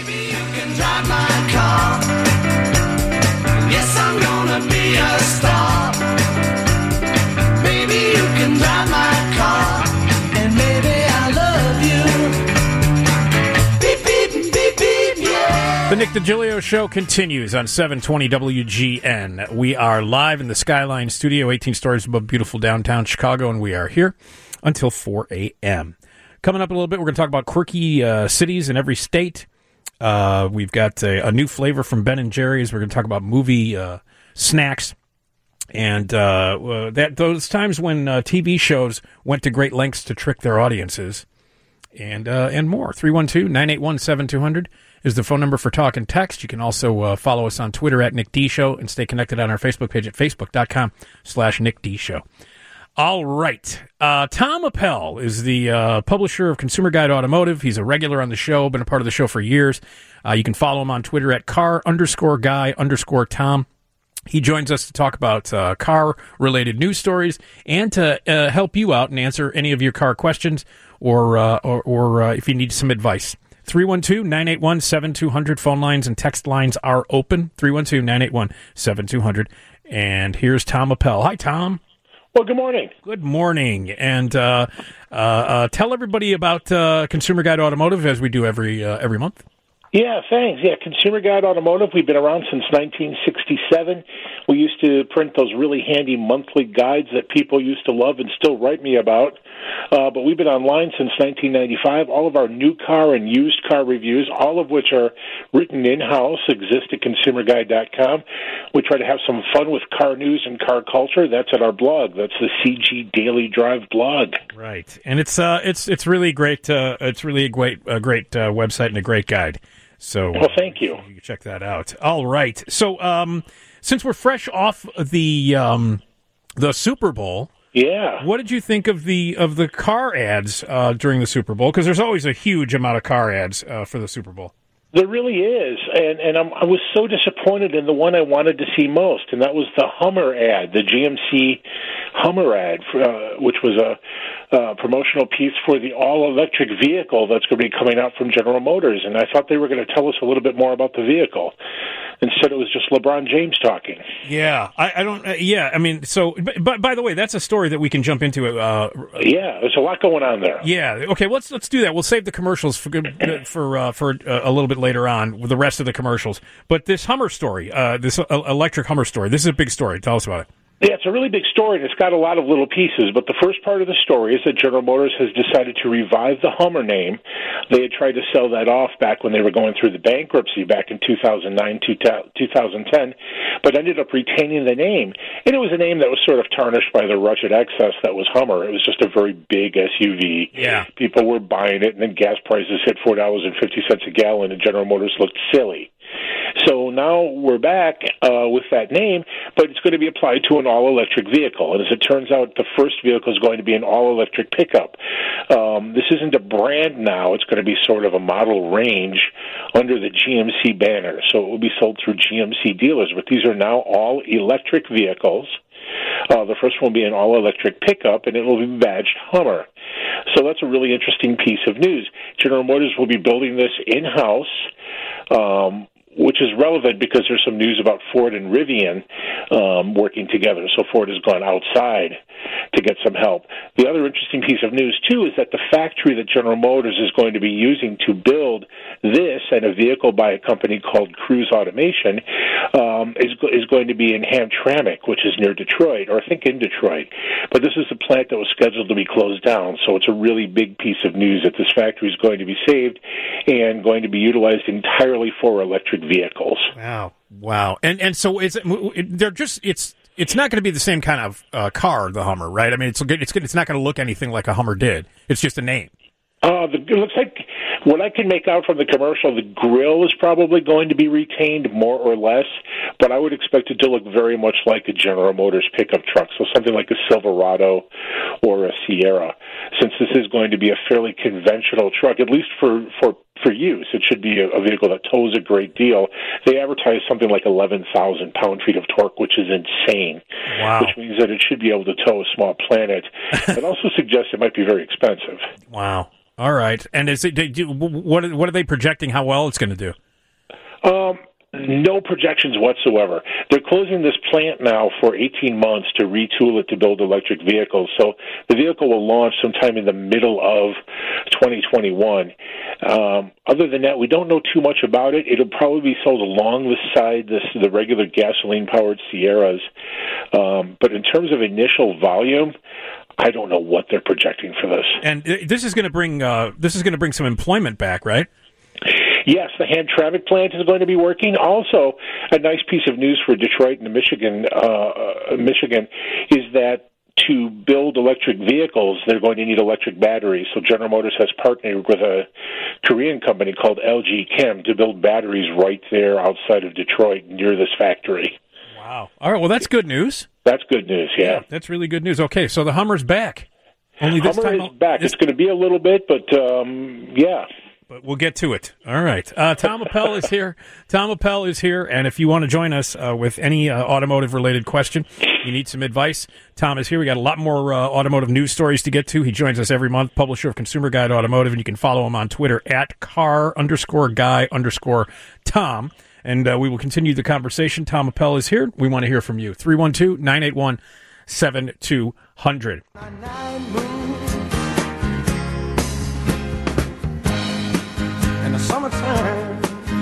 Maybe you can drive my car. Yes, I'm gonna be a star. Maybe you can drive my car. And maybe I love you. Beep, beep, beep, beep, yeah. The Nick DiGilio Show continues on 720 WGN. We are live in the Skyline Studio, 18 stories above beautiful downtown Chicago, and we are here until 4 a.m. Coming up in a little bit, we're going to talk about quirky cities in every state. We've got a new flavor from Ben & Jerry's. We're going to talk about movie snacks. And those times when TV shows went to great lengths to trick their audiences. And more. 312-981-7200 is the phone number for talk and text. You can also follow us on Twitter at Nick D Show and stay connected on our Facebook page at facebook.com/Nick D Show. All right. Tom Appel is the publisher of Consumer Guide Automotive. He's a regular on the show, been a part of the show for years. You can follow him on Twitter at car_guy_Tom. He joins us to talk about car-related news stories and to help you out and answer any of your car questions or if you need some advice. 312-981-7200. Phone lines and text lines are open. 312-981-7200. And here's Tom Appel. Hi, Tom. Well, good morning. Good morning. And tell everybody about Consumer Guide Automotive, as we do every month. Yeah, thanks. Yeah, Consumer Guide Automotive, we've been around since 1967. We used to print those really handy monthly guides that people used to love and still write me about. But we've been online since 1995. All of our new car and used car reviews, all of which are written in-house, exist at consumerguide.com. We try to have some fun with car news and car culture. That's at our blog. That's the CG Daily Drive blog. Right, and it's really great. It's really a great website and a great guide. So, well, thank you. You can check that out. All right. So, since we're fresh off the Super Bowl, yeah, what did you think of the car ads during the Super Bowl? Because there's always a huge amount of car ads for the Super Bowl. There really is, and I was so disappointed in the one I wanted to see most, and that was the Hummer ad, the GMC Hummer ad, which was a promotional piece for the all-electric vehicle that's going to be coming out from General Motors, and I thought they were going to tell us a little bit more about the vehicle. Instead, it was just LeBron James talking. Yeah, I don't. Yeah, I mean, so. But by the way, that's a story that we can jump into. Yeah, there's a lot going on there. Yeah. Okay. Let's do that. We'll save the commercials for a little bit later on with the rest of the commercials. But this Hummer story, this electric Hummer story, this is a big story. Tell us about it. Yeah, it's a really big story, and it's got a lot of little pieces. But the first part of the story is that General Motors has decided to revive the Hummer name. They had tried to sell that off back when they were going through the bankruptcy back in 2009, 2010, but ended up retaining the name. And it was a name that was sort of tarnished by the wretched excess that was Hummer. It was just a very big SUV. Yeah. People were buying it, and then gas prices hit $4.50 a gallon, and General Motors looked silly. So now we're back with that name, but it's going to be applied to an all-electric vehicle. And as it turns out, the first vehicle is going to be an all-electric pickup. This isn't a brand now. It's going to be sort of a model range under the GMC banner. So it will be sold through GMC dealers, but these are now all-electric vehicles. The first one will be an all-electric pickup, and it will be badged Hummer. So that's a really interesting piece of news. General Motors will be building this in-house, which is relevant because there's some news about Ford and Rivian working together. So Ford has gone outside to get some help. The other interesting piece of news, too, is that the factory that General Motors is going to be using to build this and a vehicle by a company called Cruise Automation is going to be in Hamtramck, which is near Detroit, or I think in Detroit. But this is a plant that was scheduled to be closed down, so it's a really big piece of news that this factory is going to be saved and going to be utilized entirely for electric vehicles. Wow. And so it's not going to be the same kind of car, the Hummer, right? I mean, it's not going to look anything like a Hummer did. It's just a name. It looks like what I can make out from the commercial, the grille is probably going to be retained more or less, but I would expect it to look very much like a General Motors pickup truck, so something like a Silverado or a Sierra. Since this is going to be a fairly conventional truck, at least for use, it should be a vehicle that tows a great deal. They advertise something like 11,000 pound-feet of torque, which is insane. Wow. Which means that it should be able to tow a small Planet. It also suggests it might be very expensive. Wow. All right. And is it? What are they projecting? How well it's going to do? No projections whatsoever. They're closing this plant now for 18 months to retool it to build electric vehicles. So the vehicle will launch sometime in the middle of 2021. Other than that, we don't know too much about it. It'll probably be sold alongside the regular gasoline-powered Sierras. But in terms of initial volume, I don't know what they're projecting for this. And this is going to bring some employment back, right? Yes, the Hamtramck plant is going to be working. Also, a nice piece of news for Detroit and Michigan is that to build electric vehicles, they're going to need electric batteries. So General Motors has partnered with a Korean company called LG Chem to build batteries right there outside of Detroit near this factory. Wow. All right, well, that's good news. That's good news, yeah. That's really good news. Okay, so the Hummer's back. Only this Hummer time is back. It's going to be a little bit, but yeah. But we'll get to it. All right. Tom Appel is here. Tom Appel is here, and if you want to join us with any automotive-related question, you need some advice, Tom is here. We got a lot more automotive news stories to get to. He joins us every month, publisher of Consumer Guide Automotive, and you can follow him on Twitter at car_guy_Tom. And we will continue the conversation. Tom Appel is here. We want to hear from you. 312-981-7200. In the summertime,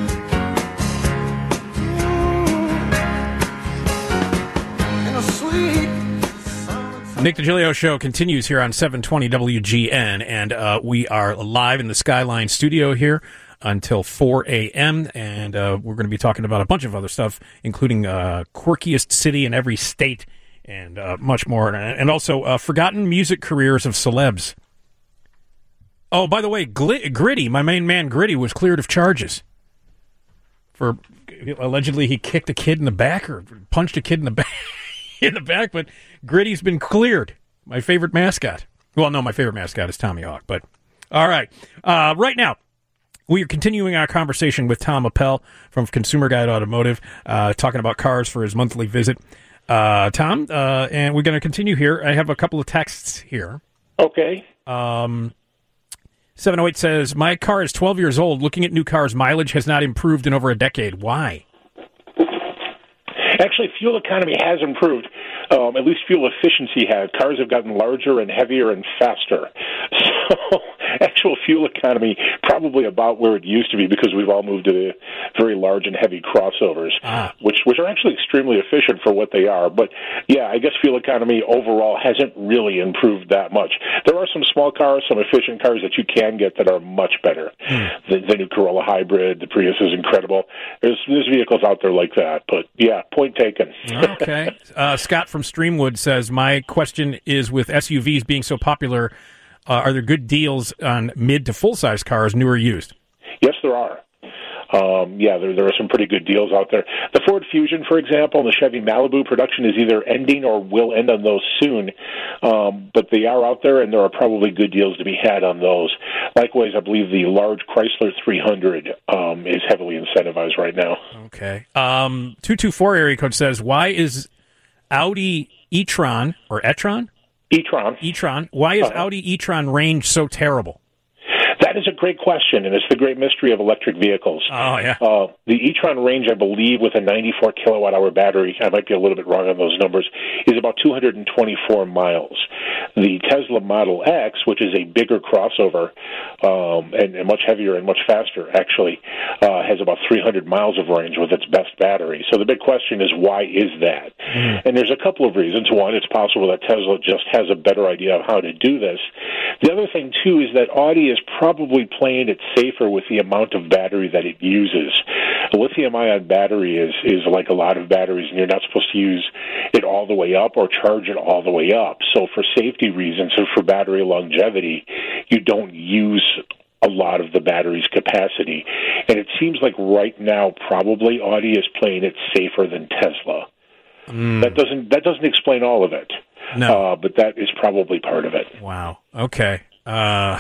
in a sweet summertime. Nick DiGilio Show continues here on 720 WGN, and we are live in the Skyline studio here until 4 a.m., and we're going to be talking about a bunch of other stuff, including quirkiest city in every state and much more, and also forgotten music careers of celebs. Oh, by the way, Gritty, my main man Gritty, was cleared of charges for allegedly he kicked a kid in the back or punched a kid in the back, but Gritty's been cleared. My favorite mascot. Well, no, my favorite mascot is Tommy Hawk, but all right. Right now, we are continuing our conversation with Tom Appel from Consumer Guide Automotive, talking about cars for his monthly visit. Tom, and we're going to continue here. I have a couple of texts here. Okay. 708 says, my car is 12 years old. Looking at new cars, mileage has not improved in over a decade. Why? Actually, fuel economy has improved. At least fuel efficiency has. Cars have gotten larger and heavier and faster. So actual fuel economy probably about where it used to be because we've all moved to the very large and heavy crossovers, which are actually extremely efficient for what they are. But, yeah, I guess fuel economy overall hasn't really improved that much. There are some small cars, some efficient cars that you can get that are much better. The new Corolla Hybrid, the Prius is incredible. There's vehicles out there like that. But, yeah, point taken. Okay. Scott from Streamwood says, my question is, with SUVs being so popular, are there good deals on mid to full-size cars, new or used? Yes, there are. There are some pretty good deals out there. The Ford Fusion, for example, and the Chevy Malibu production is either ending or will end on those soon. But they are out there, and there are probably good deals to be had on those. Likewise, I believe the large Chrysler 300 is heavily incentivized right now. Okay. 224 area code says, why is Audi e-tron, or e-tron? E-tron. Why is Audi e-tron range so terrible? That is a great question, and it's the great mystery of electric vehicles. Oh, yeah. The e-tron range, I believe, with a 94 kilowatt-hour battery, I might be a little bit wrong on those numbers, is about 224 miles. The Tesla Model X, which is a bigger crossover and much heavier and much faster, actually, has about 300 miles of range with its best battery. So the big question is, why is that? And there's a couple of reasons. One, it's possible that Tesla just has a better idea of how to do this. The other thing, too, is that Audi is probably playing it safer with the amount of battery that it uses. A lithium-ion battery is like a lot of batteries, and you're not supposed to use it all the way up or charge it all the way up. So for safety reasons and for battery longevity, you don't use a lot of the battery's capacity. And it seems like right now probably Audi is playing it safer than Tesla. That doesn't explain all of it. No. But that is probably part of it. Wow. Okay. All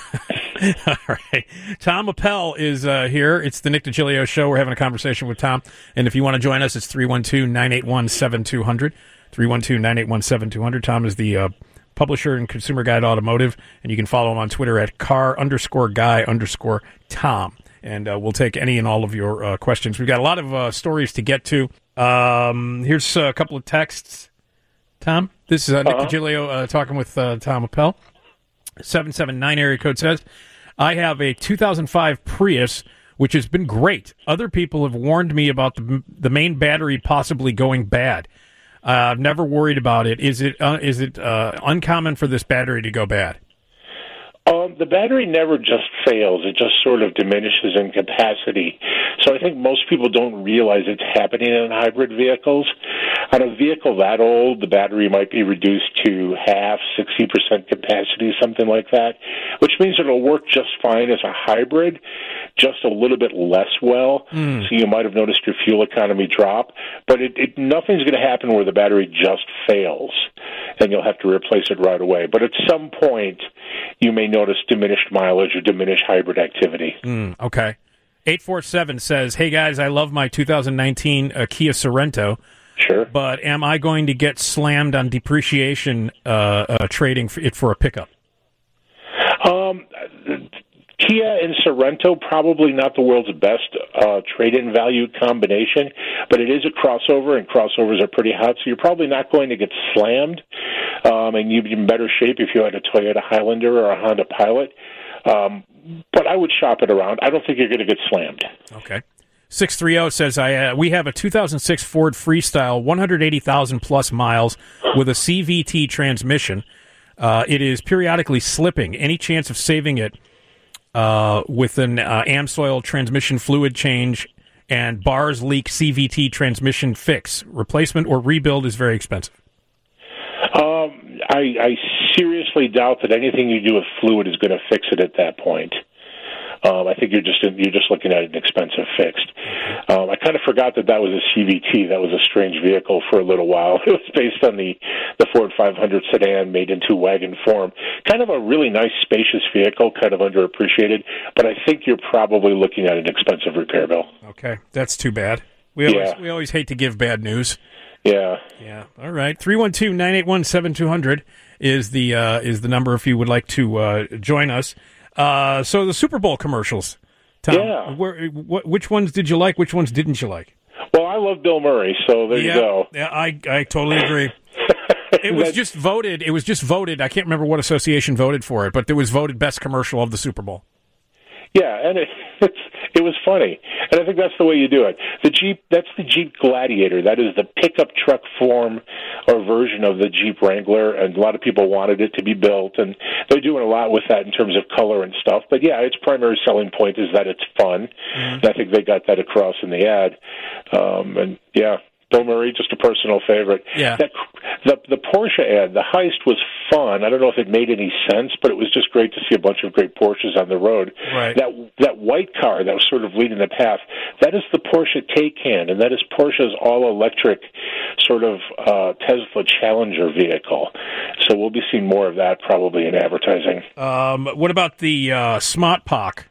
right. Tom Appel is here. It's the Nick DiGilio Show. We're having a conversation with Tom. And if you want to join us, it's 312-981-7200. 312-981-7200. Tom is the publisher and Consumer Guide Automotive, and you can follow him on Twitter at car_guy_Tom. And we'll take any and all of your questions. We've got a lot of stories to get to. Here's a couple of texts. Tom, this is Nick DiGilio talking with Tom Appel. 779 area code says, I have a 2005 Prius, which has been great. Other people have warned me about the main battery possibly going bad. I've never worried about it. Is it uncommon for this battery to go bad? The battery never just fails. It just sort of diminishes in capacity. So I think most people don't realize it's happening in hybrid vehicles. On a vehicle that old, the battery might be reduced to half, 60% capacity, something like that, which means it'll work just fine as a hybrid, just a little bit less well. So you might have noticed your fuel economy drop. But nothing's going to happen where the battery just fails, and you'll have to replace it right away. But at some point, you may notice diminished mileage or diminished hybrid activity. Okay. 847 says, hey, guys, I love my 2019 Kia Sorento. Sure. But am I going to get slammed on depreciation trading it for a pickup? Kia and Sorento, probably not the world's best trade-in value combination, but it is a crossover, and crossovers are pretty hot, so you're probably not going to get slammed, and you'd be in better shape if you had a Toyota Highlander or a Honda Pilot. But I would shop it around. I don't think you're going to get slammed. Okay. 630 says, we have a 2006 Ford Freestyle, 180,000 plus miles with a CVT transmission. It is periodically slipping. Any chance of saving it with an AmSoil transmission fluid change and bars leak CVT transmission fix? Replacement or rebuild is very expensive. I seriously doubt that anything you do with fluid is going to fix it at that point. I think you're just looking at an expensive fix. I kind of forgot that was a CVT. That was a strange vehicle for a little while. It was based on the Ford 500 sedan made into wagon form. Kind of a really nice, spacious vehicle, kind of underappreciated. But I think you're probably looking at an expensive repair bill. Okay, that's too bad. We always hate to give bad news. Yeah. Yeah. All right. 312-981-7200 is the number if you would like to join us. So the Super Bowl commercials, Tom. Yeah. Which ones did you like? Which ones didn't you like? Well, I love Bill Murray, so there you go. Yeah, I totally agree. It was just voted. I can't remember what association voted for it, but it was voted best commercial of the Super Bowl. Yeah, and it was funny, and I think that's the way you do it. That's the Jeep Gladiator. That is the pickup truck form or version of the Jeep Wrangler, and a lot of people wanted it to be built, and they're doing a lot with that in terms of color and stuff. But yeah, its primary selling point is that it's fun, and I think they got that across in the ad. And yeah, Bill Murray, just a personal favorite. Yeah. The Porsche ad, the heist was fun. I don't know if it made any sense, but it was just great to see a bunch of great Porsches on the road. Right. That white car that was sort of leading the path, that is the Porsche Taycan, and that is Porsche's all-electric sort of Tesla Challenger vehicle. So we'll be seeing more of that probably in advertising. What about the Smart Pock?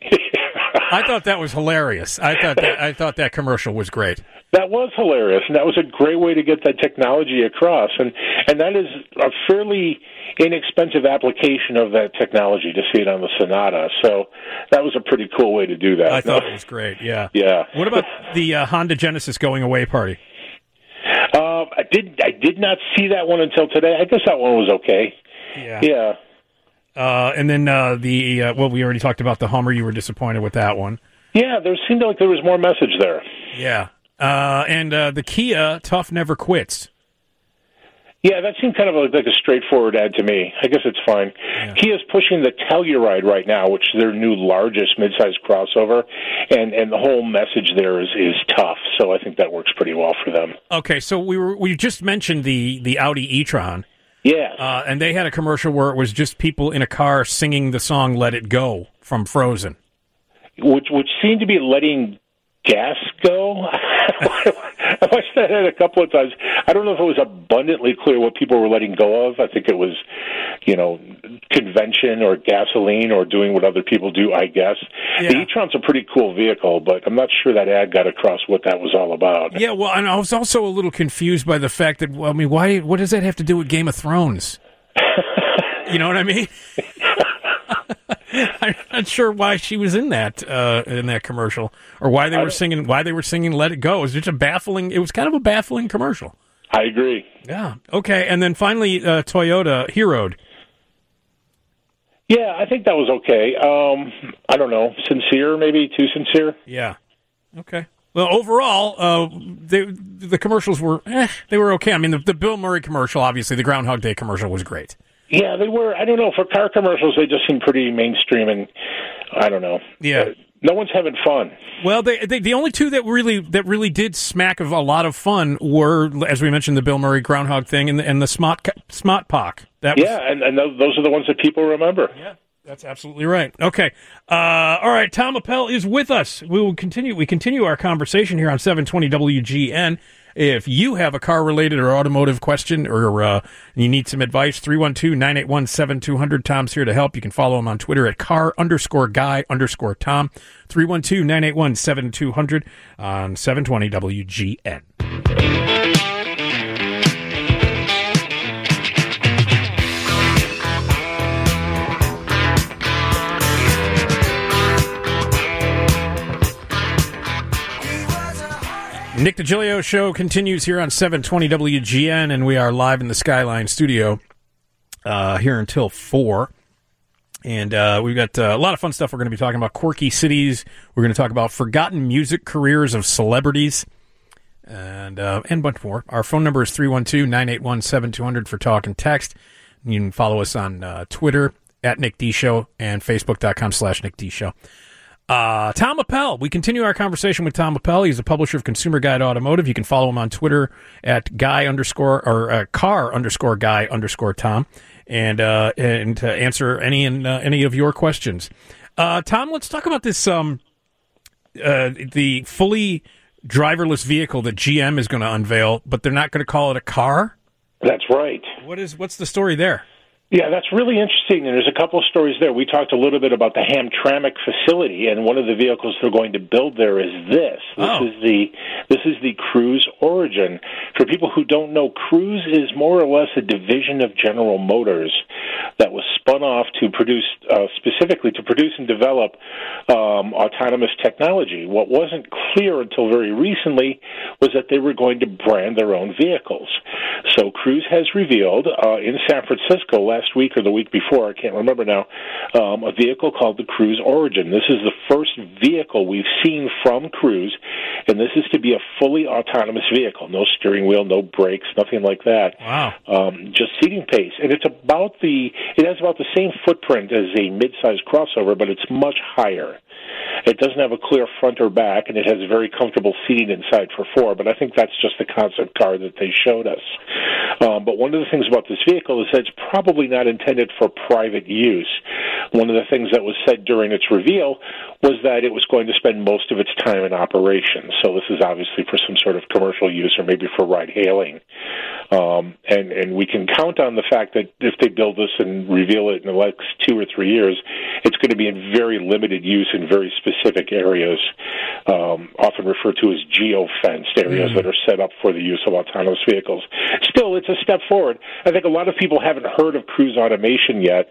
I thought that was hilarious. I thought that commercial was great. That was hilarious, and that was a great way to get that technology across. And that is a fairly inexpensive application of that technology to see it on the Sonata. So that was a pretty cool way to do that. I thought it was great, yeah. Yeah. What about the Honda Genesis going away party? I did not see that one until today. I guess that one was okay. Yeah. And then we already talked about the Hummer. You were disappointed with that one. Yeah, there seemed like there was more message there. Yeah. And the Kia Tough Never Quits. Yeah, that seemed kind of like a straightforward ad to me. I guess it's fine. Yeah. Kia's pushing the Telluride right now, which is their new largest midsize crossover, and the whole message there is tough. So I think that works pretty well for them. Okay, so we just mentioned the Audi e-tron. Yeah. And they had a commercial where it was just people in a car singing the song "Let It Go" from Frozen, which seemed to be letting gas go. I watched that ad a couple of times. I don't know if it was abundantly clear what people were letting go of. I think it was, convention or gasoline or doing what other people do, I guess. Yeah. The e-tron's a pretty cool vehicle, but I'm not sure that ad got across what that was all about. Yeah, well, and I was also a little confused by the fact that, what does that have to do with Game of Thrones? You know what I mean? I'm not sure why she was in that commercial, or why they were singing "Let It Go." It was just it was kind of a baffling commercial. I agree. Yeah. Okay. And then finally, Toyota Hero. Yeah, I think that was okay. I don't know, sincere, maybe too sincere. Yeah. Okay. Well, overall, the commercials were they were okay. I mean, the Bill Murray commercial, obviously, the Groundhog Day commercial was great. Yeah, they were. I don't know. For car commercials, they just seem pretty mainstream, and I don't know. Yeah. No one's having fun. Well, the only two that really did smack of a lot of fun were, as we mentioned, the Bill Murray Groundhog thing and the Smot Pock. And those are the ones that people remember. Yeah, that's absolutely right. Okay, all right. Tom Appel is with us. We continue our conversation here on 720 WGN. If you have a car-related or automotive question, or you need some advice, 312-981-7200. Tom's here to help. You can follow him on Twitter at car_guy_Tom. 312-981-7200 on 720 WGN. Nick DiGilio Show continues here on 720 WGN, and we are live in the Skyline studio here until 4. And we've got a lot of fun stuff we're going to be talking about. Quirky cities. We're going to talk about forgotten music careers of celebrities, and a bunch more. Our phone number is 312-981-7200 for talk and text. You can follow us on Twitter at Nick D Show and Facebook.com/Nick D Show. Tom Appel. We continue our conversation with Tom Appel. He's the publisher of Consumer Guide Automotive. You can follow him on Twitter at car_guy_Tom, and to answer any of your questions. Tom, let's talk about this the fully driverless vehicle that GM is going to unveil, but they're not going to call it a car. That's right. What's the story there? Yeah, that's really interesting, and there's a couple of stories there. We talked a little bit about the Hamtramck facility, and one of the vehicles they're going to build there is this. This is the Cruise Origin. For people who don't know, Cruise is more or less a division of General Motors that was spun off to produce, specifically to produce and develop autonomous technology. What wasn't clear until very recently was that they were going to brand their own vehicles. So Cruise has revealed in San Francisco last week or the week before, I can't remember now, a vehicle called the Cruise Origin. This is the first vehicle we've seen from Cruise, and this is to be a fully autonomous vehicle. No steering wheel, no brakes, nothing like that. Wow. Just seating pace. And it has about the same footprint as a mid-sized crossover, but it's much higher. It doesn't have a clear front or back, and it has very comfortable seating inside for 4, but I think that's just the concept car that they showed us. But one of the things about this vehicle is that it's probably not intended for private use. One of the things that was said during its reveal was that it was going to spend most of its time in operation. So this is obviously for some sort of commercial use or maybe for ride-hailing. And we can count on the fact that if they build this and reveal it in the next 2 or 3 years, it's going to be in very limited use in very specific areas, often referred to as geo-fenced areas that are set up for the use of autonomous vehicles. Still, it's a step forward. I think a lot of people haven't heard of Cruise Automation yet,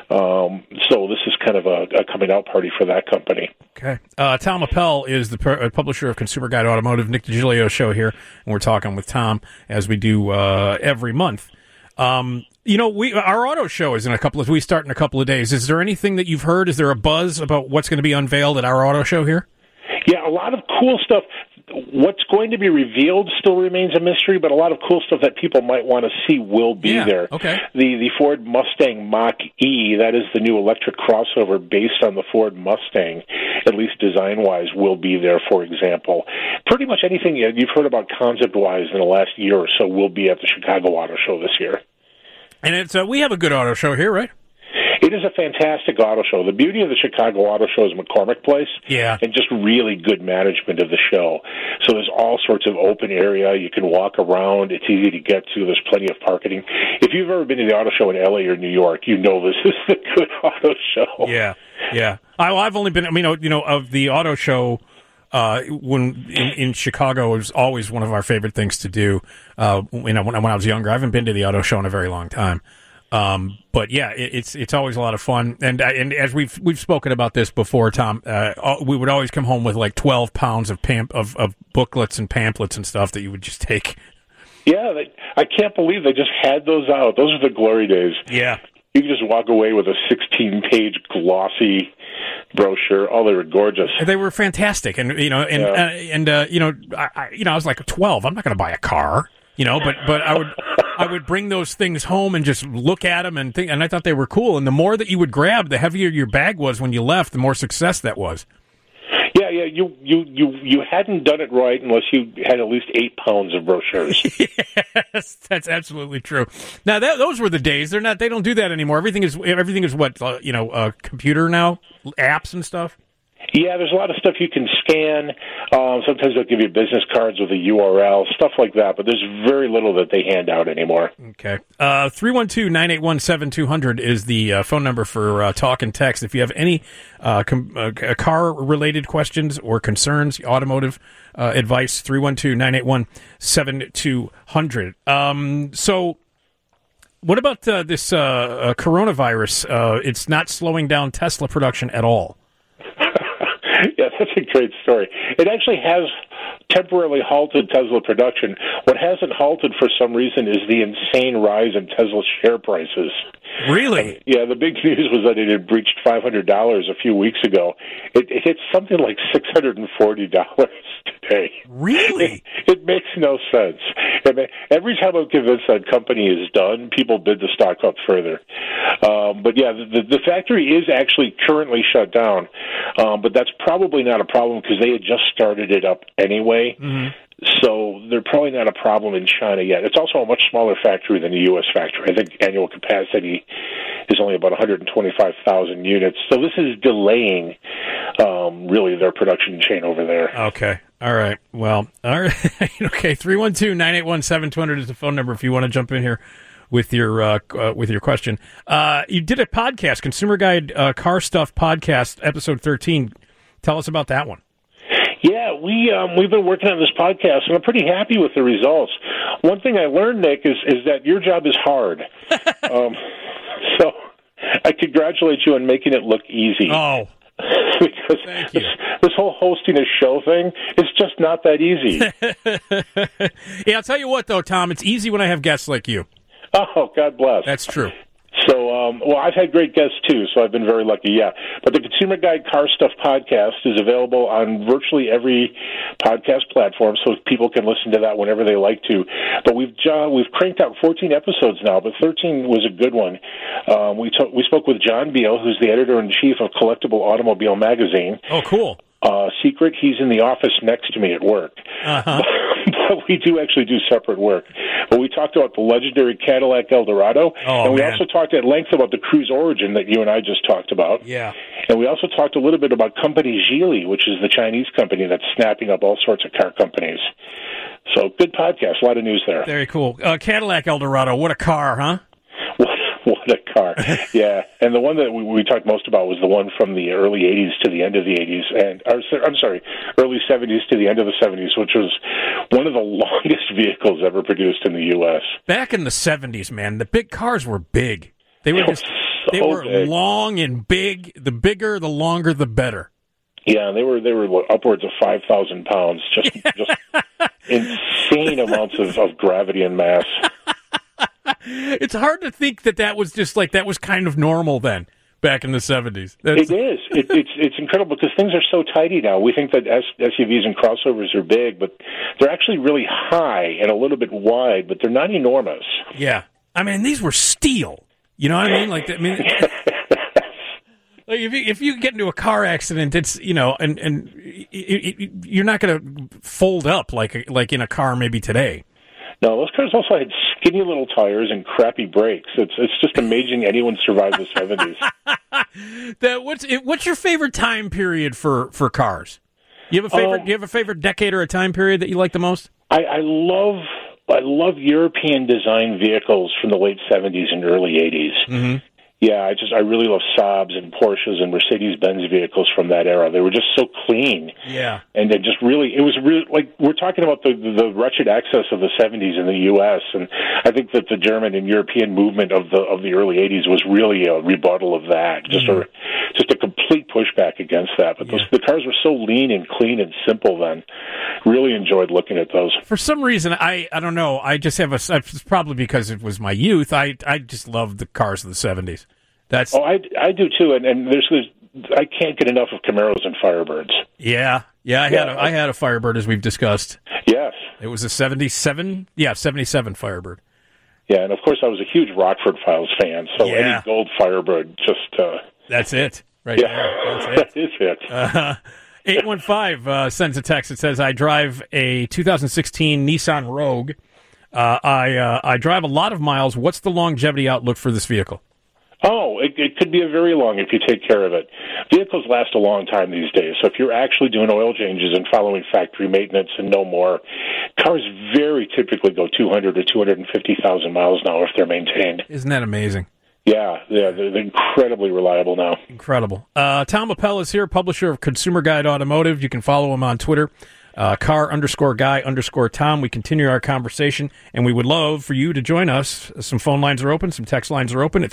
so this is kind of a coming out party for that company. Okay. Tom Appel is the publisher of Consumer Guide Automotive. Nick DiGilio Show here, and we're talking with Tom as we do every month. Our auto show is we start in a couple of days. Is there anything that you've heard? Is there a buzz about what's going to be unveiled at our auto show here? Yeah, a lot of cool stuff. What's going to be revealed still remains a mystery, but a lot of cool stuff that people might want to see will be there. Okay. The Ford Mustang Mach-E, that is the new electric crossover based on the Ford Mustang, at least design-wise, will be there, for example. Pretty much anything you've heard about concept-wise in the last year or so will be at the Chicago Auto Show this year. And it's we have a good auto show here, right? It is a fantastic auto show. The beauty of the Chicago Auto Show is McCormick Place, and just really good management of the show. So there's all sorts of open area. You can walk around. It's easy to get to. There's plenty of parking. If you've ever been to the auto show in L.A. or New York, you know this is the good auto show. Yeah. I've only been, of the auto show, when in Chicago, it was always one of our favorite things to do. When I was younger, I haven't been to the auto show in a very long time. But yeah, it's always a lot of fun, and as we've spoken about this before, Tom, we would always come home with like 12 pounds of booklets and pamphlets and stuff that you would just take. Yeah, I can't believe they just had those out. Those are the glory days. Yeah. You could just walk away with a 16-page glossy brochure. Oh, they were gorgeous. They were fantastic, and I was like 12. I'm not going to buy a car, but I would bring those things home and just look at them and think, and I thought they were cool. And the more that you would grab, the heavier your bag was when you left, the more success that was. Yeah. You hadn't done it right unless you had at least 8 pounds of brochures. Yes, that's absolutely true. Now those were the days. They don't do that anymore. Everything is what computer now, apps and stuff. Yeah, there's a lot of stuff you can scan. Sometimes they'll give you business cards with a URL, stuff like that, but there's very little that they hand out anymore. Okay. 312-981-7200 is the phone number for talk and text. If you have any car-related questions or concerns, automotive advice, 312-981-7200. So what about this coronavirus? It's not slowing down Tesla production at all. Yeah, that's a great story. It actually has temporarily halted Tesla production. What hasn't halted for some reason is the insane rise in Tesla share prices. Really? Yeah, the big news was that it had breached $500 a few weeks ago. It hit something like $640 today. Really? It makes no sense. I mean, every time I'm convinced that company is done, people bid the stock up further. But yeah, the factory is actually currently shut down, but that's probably not a problem because they had just started it up anyway. Mm-hmm. So they're probably not a problem in China yet. It's also a much smaller factory than the U.S. factory. I think annual capacity is only about 125,000 units. So this is delaying, really, their production chain over there. Okay. All right. Well, all right. Okay. 312-981-7200 is the phone number if you want to jump in here with your question. You did a podcast, Consumer Guide Car Stuff Podcast, episode 13. Tell us about that one. Yeah, we've been working on this podcast, and I'm pretty happy with the results. One thing I learned, Nick, is that your job is hard. So I congratulate you on making it look easy. Oh, because thank you. This whole hosting a show thing is just not that easy. Yeah, I'll tell you what, though, Tom, it's easy when I have guests like you. Oh, God bless. That's true. So, well, I've had great guests, too, so I've been very lucky, yeah. But the Consumer Guide Car Stuff podcast is available on virtually every podcast platform, so people can listen to that whenever they like to. But we've cranked out 14 episodes now, but 13 was a good one. We spoke with John Beal, who's the editor-in-chief of Collectible Automobile Magazine. Oh, cool. Secret, he's in the office next to me at work. Uh-huh. But we do actually do separate work. But we talked about the legendary Cadillac Eldorado, and we also talked at length about the Cruise Origin that you and I just talked about. Yeah. And we also talked a little bit about company Geely, which is the Chinese company that's snapping up all sorts of car companies. So good podcast, a lot of news there. Very cool. Cadillac Eldorado, what a car, huh? What a car. Yeah. And the one that we talked most about was the one from the early 80s to the end of the 80s, early 70s to the end of the 70s, which was one of the longest vehicles ever produced in the U.S. Back in the 70s, man, the big cars were big. They were they were big. Long and big. The bigger, the longer, the better. Yeah, they were upwards of 5,000 pounds, just insane amounts of gravity and mass. It's hard to think that was just like that was kind of normal then, back in the 70s. It is. It's incredible because things are so tidy now. We think that SUVs and crossovers are big, but they're actually really high and a little bit wide, but they're not enormous. Yeah. I mean, these were steel. You know what I mean? Like if you get into a car accident, it's, and you're not going to fold up like in a car maybe today. No, those cars also had skinny little tires and crappy brakes. It's just amazing anyone survived the 70s. What's your favorite time period for cars? You have a favorite? Do you have a favorite decade or a time period that you like the most? I love European design vehicles from the late 70s and early 80s. Mm-hmm. Yeah, I really love Saabs and Porsches and Mercedes-Benz vehicles from that era. They were just so clean. Yeah. And it was really, like, we're talking about the wretched excess of the 70s in the U.S., and I think that the German and European movement of the early 80s was really a rebuttal of that, just a complete pushback against that. But the cars were so lean and clean and simple then. Really enjoyed looking at those. For some reason, I don't know, I just have it's probably because it was my youth, I just loved the cars of the 70s. I do too, and there's I can't get enough of Camaros and Firebirds. Yeah, I had a Firebird, as we've discussed. Yes, it was a 77 Firebird. Yeah, and of course I was a huge Rockford Files fan, so any gold Firebird just that's it, right? Yeah, that is it. 815 sends a text that says, "I drive a 2016 Nissan Rogue. I drive a lot of miles. What's the longevity outlook for this vehicle?" Oh, it could be a very long if you take care of it. Vehicles last a long time these days, so if you're actually doing oil changes and following factory maintenance and no more, cars very typically go 200 to 250,000 miles now if they're maintained. Isn't that amazing? Yeah, they're incredibly reliable now. Incredible. Tom Appel is here, publisher of Consumer Guide Automotive. You can follow him on Twitter. car_guy_Tom. We continue our conversation, and we would love for you to join us. Some phone lines are open, some text lines are open at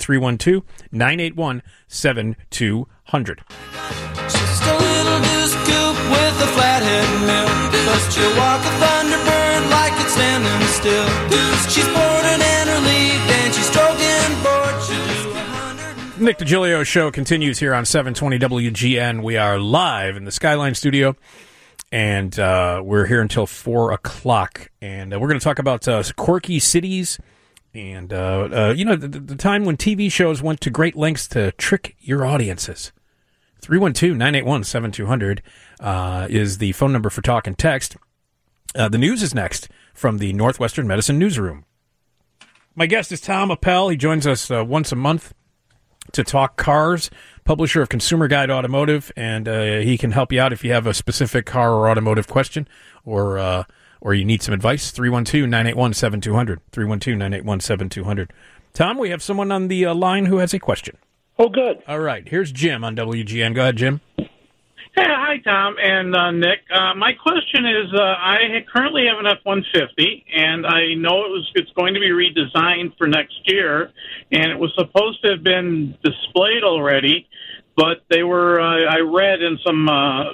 312-981-7200. Just a little goose coop with a flathead mill, but she'll walk a Thunderbird like it's standing still. She's boarded and relieved, and she's stroking board. She'll do 100. Nick DiGilio Show continues here on 720 WGN. We are live in the Skyline Studio. And we're here until 4 o'clock. And we're going to talk about quirky cities and, the time when TV shows went to great lengths to trick your audiences. 312-981-7200 is the phone number for talk and text. The news is next from the Northwestern Medicine Newsroom. My guest is Tom Appel. He joins us once a month to talk cars, publisher of Consumer Guide Automotive, and he can help you out if you have a specific car or automotive question or you need some advice. 312-981-7200. 312-981-7200. Tom, we have someone on the line who has a question. Oh, good. All right. Here's Jim on WGN. Go ahead, Jim. Hey, hi, Tom and Nick. My question is, I currently have an F-150, and I know it's going to be redesigned for next year, and it was supposed to have been displayed already, but they were, I read in some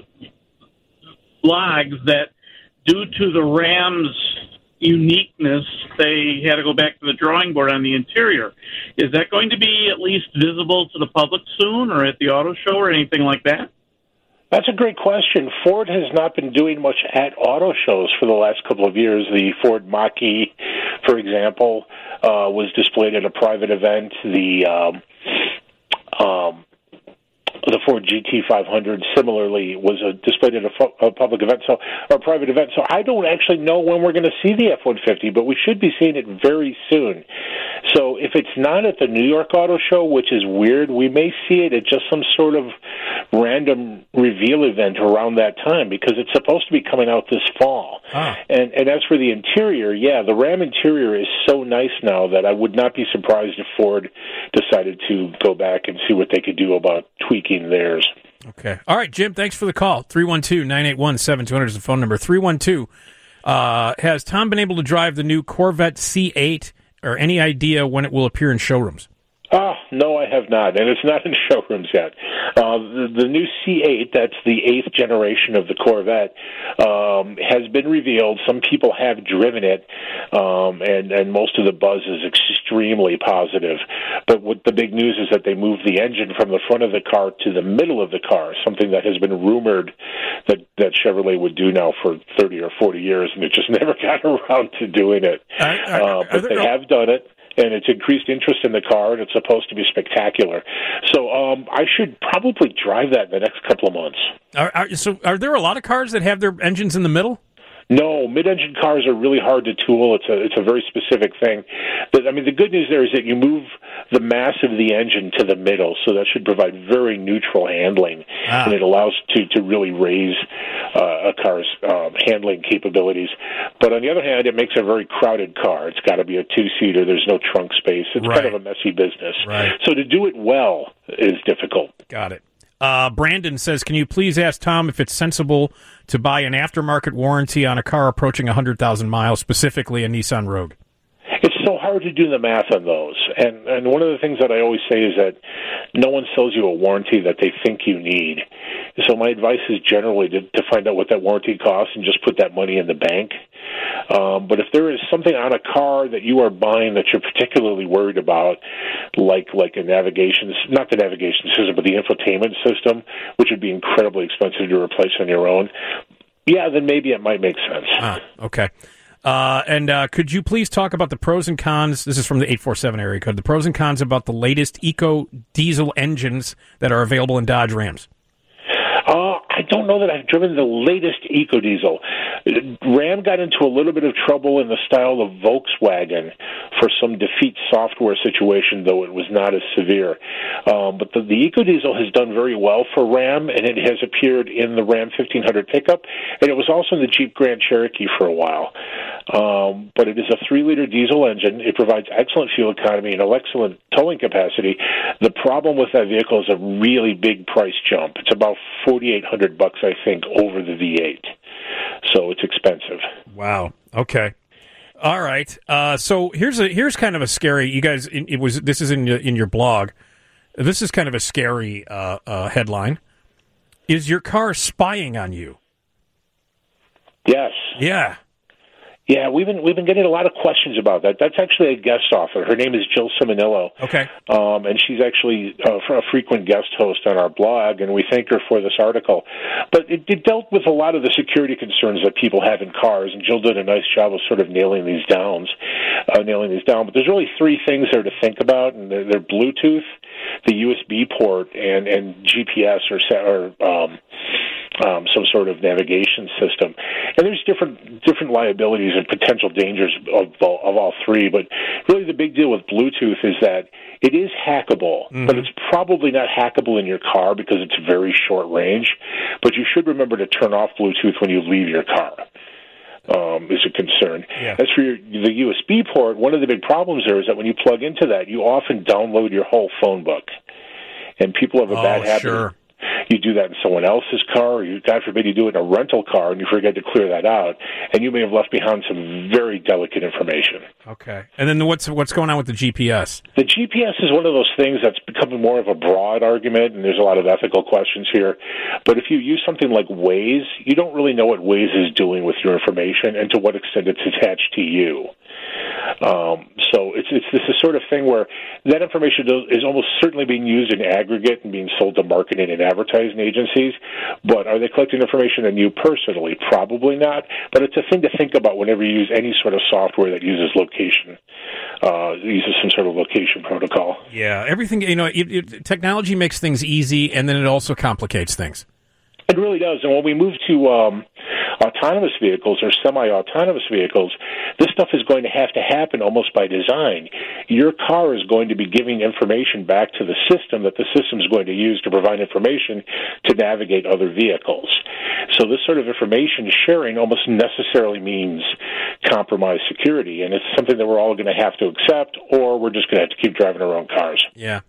blogs that due to the Ram's uniqueness, they had to go back to the drawing board on the interior. Is that going to be at least visible to the public soon, or at the auto show, or anything like that? That's a great question. Ford has not been doing much at auto shows for the last couple of years. The Ford Mach-E, for example, was displayed at a private event. The Ford GT500 similarly was displayed at a public event, or a private event. So I don't actually know when we're going to see the F-150, but we should be seeing it very soon. So if it's not at the New York Auto Show, which is weird, we may see it at just some sort of random reveal event around that time, because it's supposed to be coming out this fall. Ah. And as for the interior, the Ram interior is so nice now that I would not be surprised if Ford decided to go back and see what they could do about tweaking theirs. Okay. All right, Jim, thanks for the call. 312-981-7200 is the phone number. 312. Has Tom been able to drive the new Corvette C8, or any idea when it will appear in showrooms? No, I have not, and it's not in showrooms yet. The new C8, that's the 8th generation of the Corvette, has been revealed. Some people have driven it, and most of the buzz is extremely positive. But what the big news is that they moved the engine from the front of the car to the middle of the car, something that has been rumored that Chevrolet would do now for 30 or 40 years, and it just never got around to doing it. But they have done it. And it's increased interest in the car, and it's supposed to be spectacular. So I should probably drive that in the next couple of months. Are there a lot of cars that have their engines in the middle? No, mid-engine cars are really hard to tool. It's a very specific thing. But, I mean, the good news there is that you move the mass of the engine to the middle, so that should provide very neutral handling, and it allows to really raise a a car's handling capabilities. But on the other hand, it makes a very crowded car. It's got to be a two-seater. There's no trunk space. It's kind of a messy business. Right. So to do it well is difficult. Got it. Brandon says, can you please ask Tom if it's sensible to buy an aftermarket warranty on a car approaching 100,000 miles, specifically a Nissan Rogue? It's so hard to do the math on those. And one of the things that I always say is that no one sells you a warranty that they think you need. So my advice is generally to find out what that warranty costs and just put that money in the bank. But if there is something on a car that you are buying that you're particularly worried about, like a navigation, not the navigation system, but the infotainment system, which would be incredibly expensive to replace on your own, yeah, then maybe it might make sense. Okay. And could you please talk about the pros and cons? This is from the 847 area code. The pros and cons about the latest Eco diesel engines that are available in Dodge Rams. I don't know that I've driven the latest EcoDiesel. Ram got into a little bit of trouble in the style of Volkswagen for some defeat software situation, though it was not as severe. But the EcoDiesel has done very well for Ram, and it has appeared in the Ram 1500 pickup, and it was also in the Jeep Grand Cherokee for a while. But it is a 3-liter diesel engine. It provides excellent fuel economy and excellent towing capacity. The problem with that vehicle is a really big price jump. It's about $4,800, I think, over the V8. So it's expensive. Wow. Okay. All right. So here's kind of a scary. You guys, this is in your blog. This is kind of a scary headline. Is your car spying on you? Yes. Yeah. Yeah, we've been getting a lot of questions about that. That's actually a guest author. Her name is Jill Simonillo. Okay. And she's actually a frequent guest host on our blog, and we thank her for this article. But it dealt with a lot of the security concerns that people have in cars, and Jill did a nice job of sort of nailing these down. But there's really 3 things there to think about, and they're Bluetooth, the USB port, and GPS or some sort of navigation system. And there's different liabilities and potential dangers of all 3, but really the big deal with Bluetooth is that it is hackable, but it's probably not hackable in your car because it's very short range. But you should remember to turn off Bluetooth when you leave your car. Is a concern. Yeah. As for the USB port, one of the big problems there is that when you plug into that, you often download your whole phone book. And people have a bad habit. Sure. You do that in someone else's car, or God forbid you do it in a rental car and you forget to clear that out, and you may have left behind some very delicate information. Okay. And then what's going on with the GPS? The GPS is one of those things that's becoming more of a broad argument, and there's a lot of ethical questions here. But if you use something like Waze, you don't really know what Waze is doing with your information and to what extent it's attached to you. So it's this sort of thing where that information is almost certainly being used in aggregate and being sold to marketing and advertising agencies. But are they collecting information on you personally? Probably not. But it's a thing to think about whenever you use any sort of software that uses location, uses some sort of location protocol. Yeah, everything. Technology makes things easy, and then it also complicates things. It really does. And when we move to autonomous vehicles or semi-autonomous vehicles, this stuff is going to have to happen almost by design. Your car is going to be giving information back to the system that the system is going to use to provide information to navigate other vehicles. So this sort of information sharing almost necessarily means compromised security, and it's something that we're all going to have to accept, or we're just going to have to keep driving our own cars. Yeah.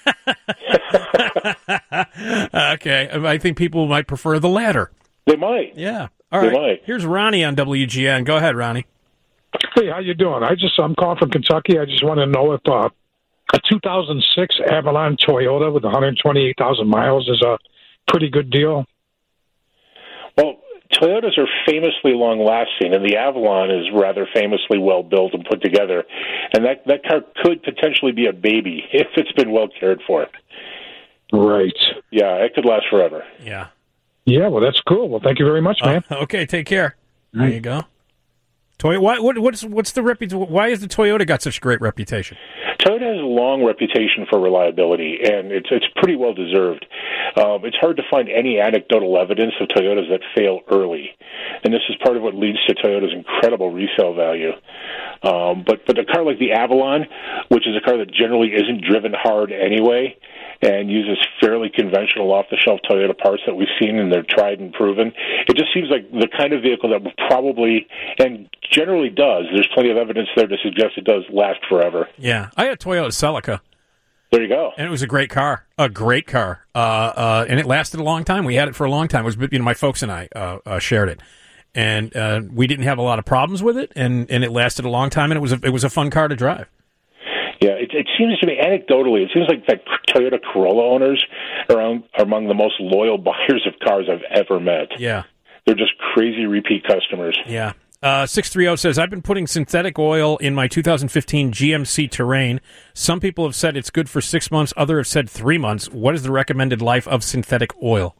Okay. I think people might prefer the latter. They might. Yeah. All right. They might. Here's Ronnie on WGN. Go ahead, Ronnie. Hey, how you doing? I'm calling from Kentucky. I just want to know if a 2006 Avalon Toyota with 128,000 miles is a pretty good deal. Well, Toyotas are famously long-lasting, and the Avalon is rather famously well-built and put together. And that car could potentially be a baby if it's been well cared for. Right. Yeah, it could last forever. Yeah. Yeah, well, that's cool. Well, thank you very much, man. Okay, take care. There you go. What's the reputation? Why has the Toyota got such a great reputation? Toyota has a long reputation for reliability, and it's pretty well deserved. It's hard to find any anecdotal evidence of Toyotas that fail early, and this is part of what leads to Toyota's incredible resale value. But a car like the Avalon, which is a car that generally isn't driven hard anyway, and uses fairly conventional off-the-shelf Toyota parts that we've seen, and they're tried and proven. It just seems like the kind of vehicle that will probably, and generally does, there's plenty of evidence there to suggest it does last forever. Yeah. I had a Toyota Celica. There you go. And it was a great car. And it lasted a long time. We had it for a long time. It was, my folks and I shared it. And we didn't have a lot of problems with it, and it lasted a long time, and it was a fun car to drive. Yeah, it seems to me, anecdotally, it seems like that Toyota Corolla owners are among the most loyal buyers of cars I've ever met. Yeah. They're just crazy repeat customers. Yeah. 630 says, I've been putting synthetic oil in my 2015 GMC Terrain. Some people have said it's good for 6 months. Others have said 3 months. What is the recommended life of synthetic oil?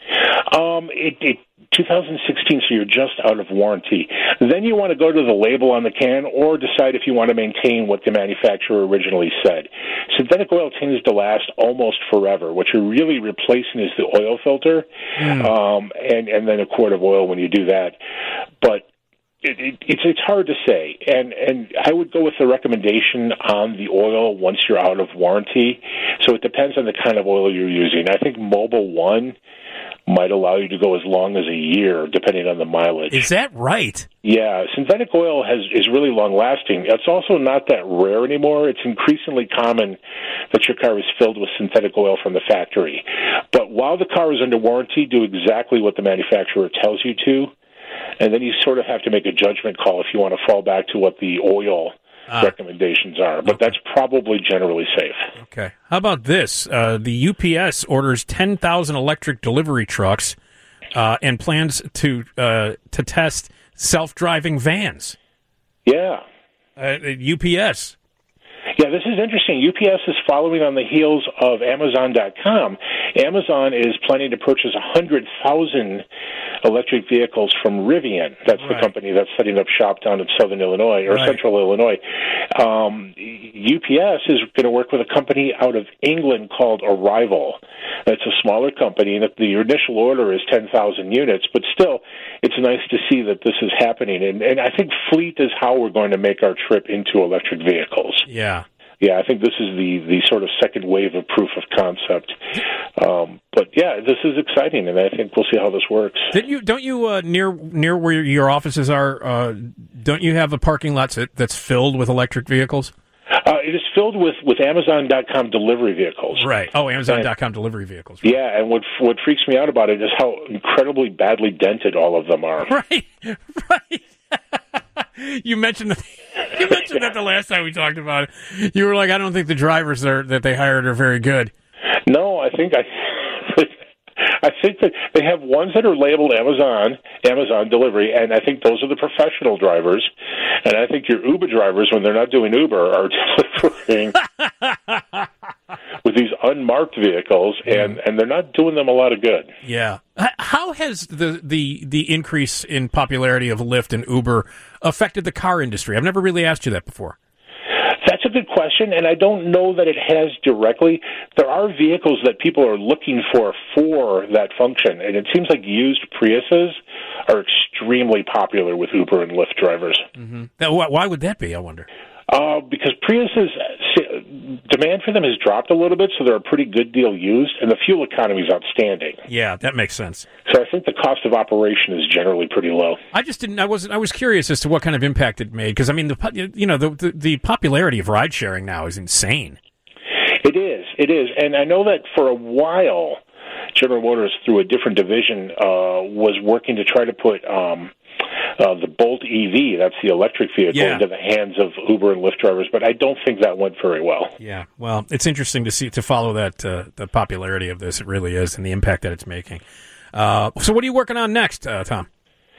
2016, so you're just out of warranty. Then you want to go to the label on the can or decide if you want to maintain what the manufacturer originally said. Synthetic oil tends to last almost forever. What you're really replacing is the oil filter, and then a quart of oil when you do that. But it's hard to say, and I would go with the recommendation on the oil once you're out of warranty. So it depends on the kind of oil you're using. I think Mobil 1 might allow you to go as long as a year, depending on the mileage. Is that right? Yeah, synthetic oil is really long-lasting. It's also not that rare anymore. It's increasingly common that your car is filled with synthetic oil from the factory. But while the car is under warranty, do exactly what the manufacturer tells you to, and then you sort of have to make a judgment call if you want to fall back to what the oil recommendations are, but that's probably generally safe. Okay. How about this? The UPS orders 10,000 electric delivery trucks and plans to test self-driving vans. Yeah. UPS. Yeah, this is interesting. UPS is following on the heels of Amazon.com. Amazon is planning to purchase 100,000 electric vehicles from Rivian. That's the company that's setting up shop down in southern Illinois, or central Illinois. UPS is going to work with a company out of England called Arrival. It's a smaller company, and the initial order is 10,000 units, but still, it's nice to see that this is happening. And I think fleet is how we're going to make our trip into electric vehicles. Yeah. Yeah, I think this is the sort of second wave of proof of concept. But yeah, this is exciting, and I think we'll see how this works. Don't you near where your offices are? Don't you have a parking lot that's filled with electric vehicles? It is filled with Amazon.com delivery vehicles. Right. Oh, Amazon.com delivery vehicles. Right. Yeah, and what freaks me out about it is how incredibly badly dented all of them are. Right. Right. You mentioned that the last time we talked about it. You were like, I don't think the drivers that they hired are very good. No, I think that they have ones that are labeled Amazon delivery, and I think those are the professional drivers. And I think your Uber drivers, when they're not doing Uber, are delivering with these unmarked vehicles, and they're not doing them a lot of good. Yeah. How has the increase in popularity of Lyft and Uber affected the car industry? I've never really asked you that before. That's a good question, and I don't know that it has directly. There are vehicles that people are looking for that function, and it seems like used Priuses are extremely popular with Uber and Lyft drivers. Mm-hmm. Now, why would that be, I wonder? Because Priuses, demand for them has dropped a little bit, so they're a pretty good deal used, and the fuel economy is outstanding. Yeah, that makes sense. So I think the cost of operation is generally pretty low. I was curious as to what kind of impact it made, because I mean, the popularity of ride sharing now is insane. It is, and I know that for a while, General Motors, through a different division, was working to try to put the Bolt EV, that's the electric vehicle, into the hands of Uber and Lyft drivers, but I don't think that went very well. Yeah, well, it's interesting to follow that the popularity of this. It really is, and the impact that it's making. So what are you working on next, Tom?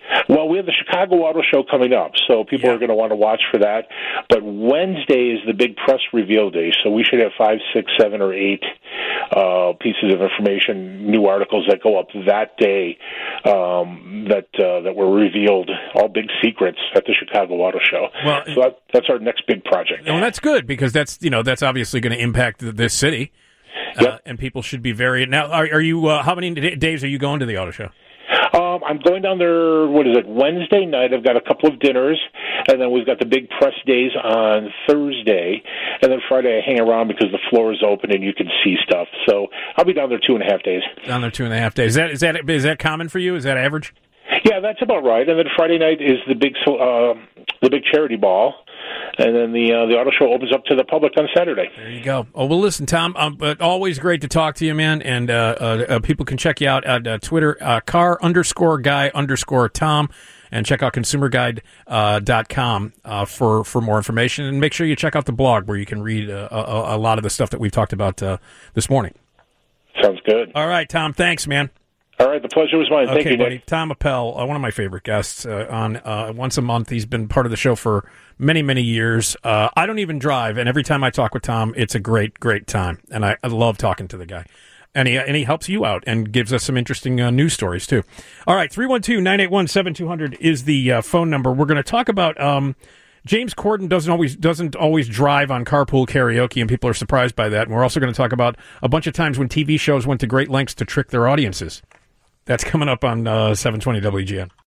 Well, we have the Chicago Auto Show coming up, so people are going to want to watch for that. But Wednesday is the big press reveal day, so we should have 5, 6, 7, or 8 pieces of information, new articles that go up that day that were revealed, all big secrets at the Chicago Auto Show. Well, so that's our next big project. Well, that's good because that's obviously going to impact this city, Yep. And people should be very. Now, are you? How many days are you going to the auto show? I'm going down there, Wednesday night. I've got a couple of dinners, and then we've got the big press days on Thursday, and then Friday I hang around because the floor is open and you can see stuff. So I'll be down there 2.5 days. Down there 2.5 days. Is that common for you? Is that average? Yeah, that's about right. And then Friday night is the big charity ball. And then the auto show opens up to the public on Saturday. There you go. Oh, well, listen, Tom, but always great to talk to you, man. And people can check you out at Twitter, car_guy_Tom, and check out consumerguide.com for more information. And make sure you check out the blog where you can read a lot of the stuff that we've talked about this morning. Sounds good. All right, Tom, thanks, man. All right, the pleasure was mine. Thank you, buddy. Nick. Tom Appel, one of my favorite guests on once a month. He's been part of the show for many, many years. I don't even drive, and every time I talk with Tom, it's a great, great time, and I love talking to the guy. And he helps you out and gives us some interesting news stories, too. All right, 312-981-7200 is the phone number. We're going to talk about James Corden doesn't always drive on Carpool Karaoke, and people are surprised by that. And we're also going to talk about a bunch of times when TV shows went to great lengths to trick their audiences. That's coming up on 720 WGN.